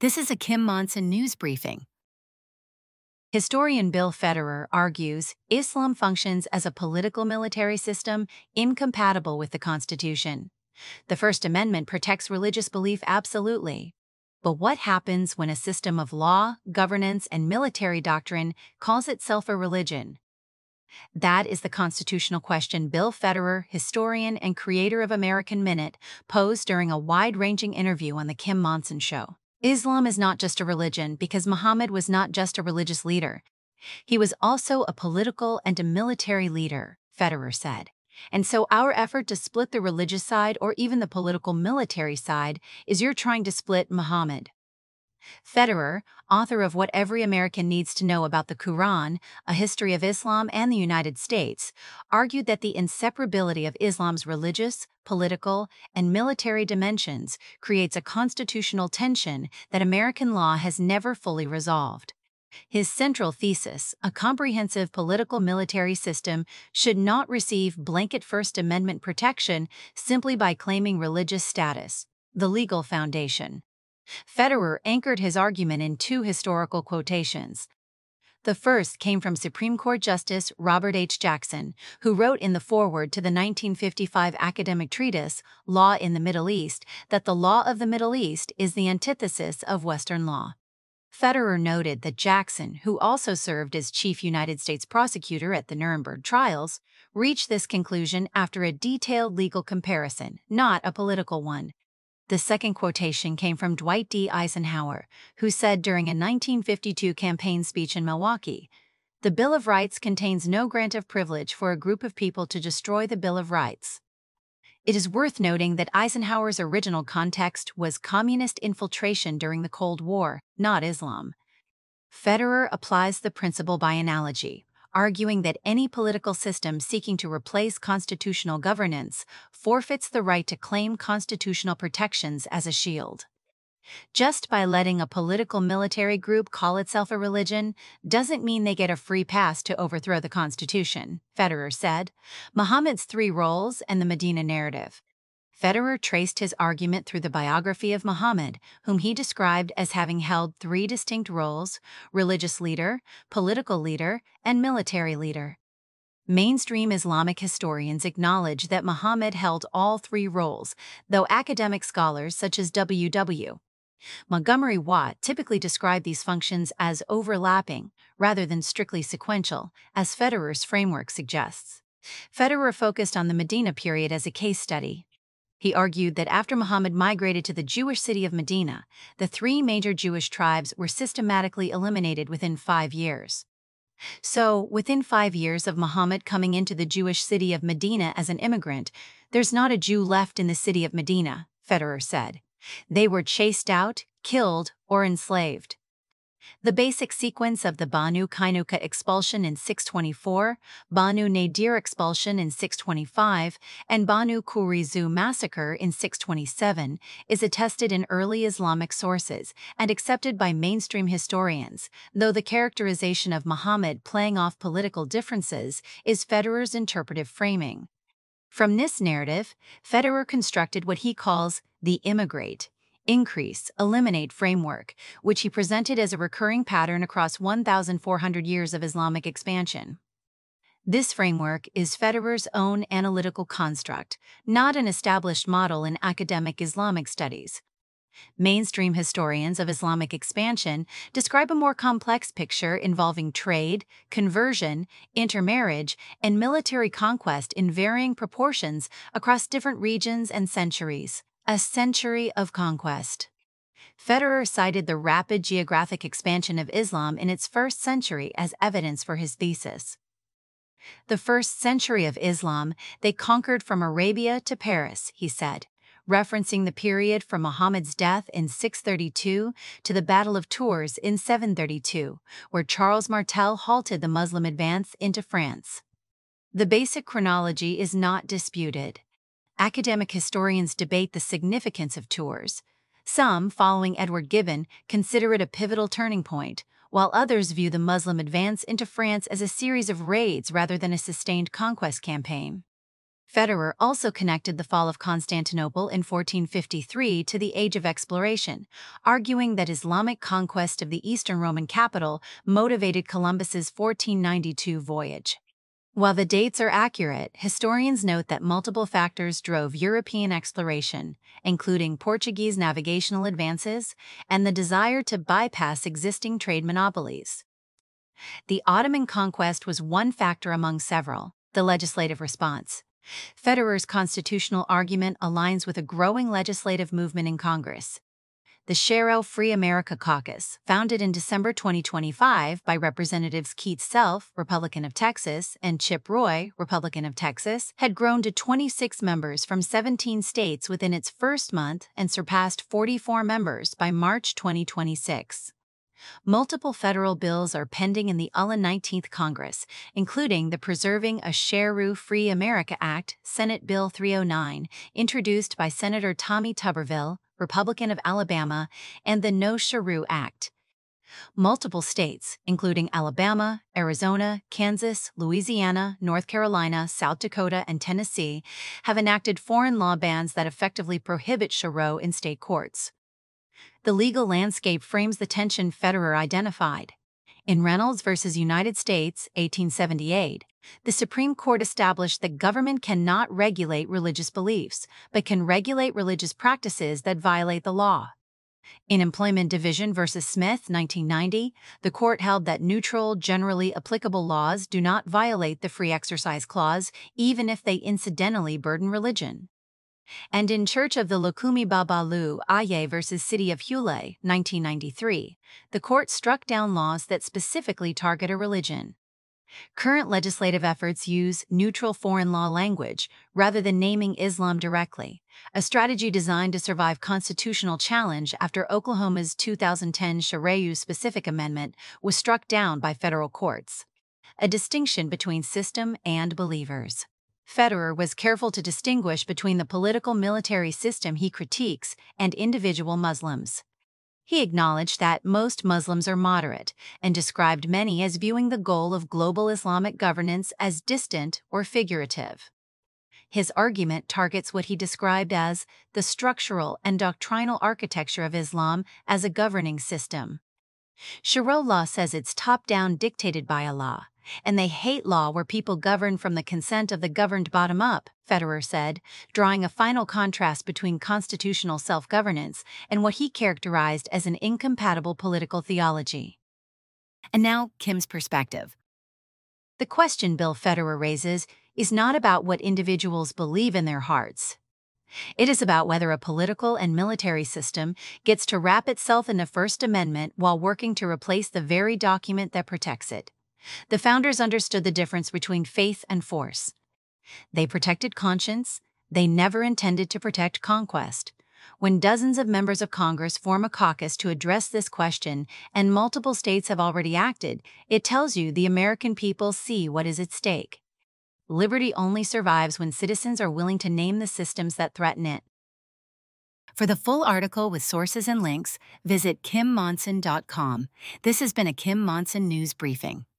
This is a Kim Monson news briefing. Historian Bill Federer argues Islam functions as a political military system incompatible with the Constitution. The First Amendment protects religious belief absolutely. But what happens when a system of law, governance, and military doctrine calls itself a religion? That is the constitutional question Bill Federer, historian and creator of American Minute, posed during a wide-ranging interview on The Kim Monson Show. Islam is not just a religion because Muhammad was not just a religious leader. He was also a political and a military leader, Federer said. And so our effort to split the religious side or even the political military side is you're trying to split Muhammad. Federer, author of What Every American Needs to Know About the Quran, A History of Islam and the United States, argued that the inseparability of Islam's religious, political, and military dimensions creates a constitutional tension that American law has never fully resolved. His central thesis, a comprehensive political military system, should not receive blanket First Amendment protection simply by claiming religious status, the legal foundation. Federer anchored his argument in two historical quotations. The first came from Supreme Court Justice Robert H. Jackson, who wrote in the foreword to the 1955 academic treatise, Law in the Middle East, that the law of the Middle East is the antithesis of Western law. Federer noted that Jackson, who also served as chief United States prosecutor at the Nuremberg trials, reached this conclusion after a detailed legal comparison, not a political one. The second quotation came from Dwight D. Eisenhower, who said during a 1952 campaign speech in Milwaukee, "The Bill of Rights contains no grant of privilege for a group of people to destroy the Bill of Rights." It is worth noting that Eisenhower's original context was communist infiltration during the Cold War, not Islam. Federer applies the principle by analogy, arguing that any political system seeking to replace constitutional governance forfeits the right to claim constitutional protections as a shield. Just by letting a political military group call itself a religion doesn't mean they get a free pass to overthrow the Constitution, Federer said. Muhammad's three roles and the Medina narrative. Federer traced his argument through the biography of Muhammad, whom he described as having held three distinct roles: religious leader, political leader, and military leader. Mainstream Islamic historians acknowledge that Muhammad held all three roles, though academic scholars such as W.W. Montgomery Watt typically describe these functions as overlapping rather than strictly sequential, as Federer's framework suggests. Federer focused on the Medina period as a case study. He argued that after Muhammad migrated to the Jewish city of Medina, the three major Jewish tribes were systematically eliminated within 5 years. So, within 5 years of Muhammad coming into the Jewish city of Medina as an immigrant, there's not a Jew left in the city of Medina, Federer said. They were chased out, killed, or enslaved. The basic sequence of the Banu Qaynuqa expulsion in 624, Banu Nadir expulsion in 625, and Banu Qurayza massacre in 627 is attested in early Islamic sources and accepted by mainstream historians, though the characterization of Muhammad playing off political differences is Federer's interpretive framing. From this narrative, Federer constructed what he calls the immigrate, increase, eliminate framework, which he presented as a recurring pattern across 1,400 years of Islamic expansion. This framework is Federer's own analytical construct, not an established model in academic Islamic studies. Mainstream historians of Islamic expansion describe a more complex picture involving trade, conversion, intermarriage, and military conquest in varying proportions across different regions and centuries. A century of conquest. Federer cited the rapid geographic expansion of Islam in its first century as evidence for his thesis. The first century of Islam, they conquered from Arabia to Paris, he said, referencing the period from Muhammad's death in 632 to the Battle of Tours in 732, where Charles Martel halted the Muslim advance into France. The basic chronology is not disputed. Academic historians debate the significance of Tours. Some, following Edward Gibbon, consider it a pivotal turning point, while others view the Muslim advance into France as a series of raids rather than a sustained conquest campaign. Federer also connected the fall of Constantinople in 1453 to the Age of Exploration, arguing that Islamic conquest of the Eastern Roman capital motivated Columbus's 1492 voyage. While the dates are accurate, historians note that multiple factors drove European exploration, including Portuguese navigational advances and the desire to bypass existing trade monopolies. The Ottoman conquest was one factor among several. The legislative response. Federer's constitutional argument aligns with a growing legislative movement in Congress. The Shero Free America Caucus, founded in December 2025 by Representatives Keith Self, Republican of Texas, and Chip Roy, Republican of Texas, had grown to 26 members from 17 states within its first month and surpassed 44 members by March 2026. Multiple federal bills are pending in the 19th Congress, including the Preserving a Shero Free America Act, Senate Bill 309, introduced by Senator Tommy Tuberville, Republican of Alabama, and the No Shero Act. Multiple states, including Alabama, Arizona, Kansas, Louisiana, North Carolina, South Dakota, and Tennessee, have enacted foreign law bans that effectively prohibit Shero in state courts. The legal landscape frames the tension Federer identified. In Reynolds v. United States, 1878, the Supreme Court established that government cannot regulate religious beliefs, but can regulate religious practices that violate the law. In Employment Division v. Smith, 1990, the court held that neutral, generally applicable laws do not violate the Free Exercise Clause, even if they incidentally burden religion. And in Church of the Lukumi Babalu Aye v. City of Hule, 1993, the court struck down laws that specifically target a religion. Current legislative efforts use neutral foreign law language rather than naming Islam directly, a strategy designed to survive constitutional challenge after Oklahoma's 2010 Shariah-specific amendment was struck down by federal courts. A distinction between system and believers. Federer was careful to distinguish between the political military system he critiques and individual Muslims. He acknowledged that most Muslims are moderate and described many as viewing the goal of global Islamic governance as distant or figurative. His argument targets what he described as the structural and doctrinal architecture of Islam as a governing system. Shariah law says it's top-down, dictated by Allah, and they hate law where people govern from the consent of the governed bottom-up, Federer said, drawing a final contrast between constitutional self-governance and what he characterized as an incompatible political theology. And now, Kim's perspective. The question Bill Federer raises is not about what individuals believe in their hearts. It is about whether a political and military system gets to wrap itself in the First Amendment while working to replace the very document that protects it. The founders understood the difference between faith and force. They protected conscience. They never intended to protect conquest. When dozens of members of Congress form a caucus to address this question and multiple states have already acted, it tells you the American people see what is at stake. Liberty only survives when citizens are willing to name the systems that threaten it. For the full article with sources and links, visit KimMonson.com. This has been a Kim Monson News Briefing.